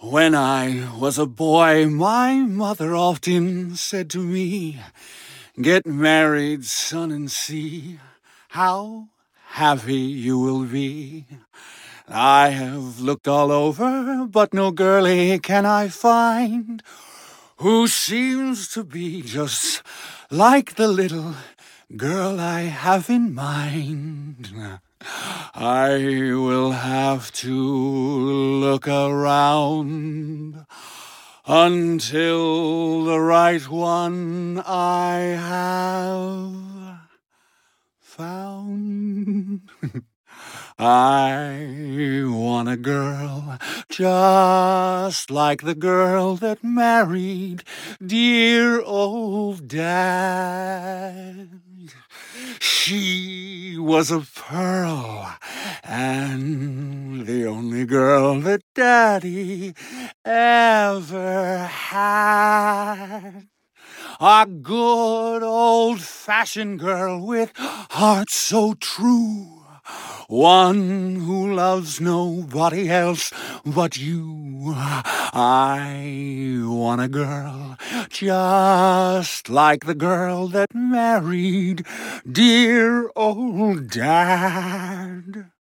When I was a boy, my mother often said to me, "Get married, son, and see how happy you will be." I have looked all over, but no girlie can I find who seems to be just like the little girl I have in mind. I will have to look around until the right one I have found. I want a girl just like the girl that married dear old Dad. She was a pearl and the only girl that Daddy ever had. A good old-fashioned girl with heart so true. One who loves nobody else but you. I want a girl just like the girl that married dear old Dad.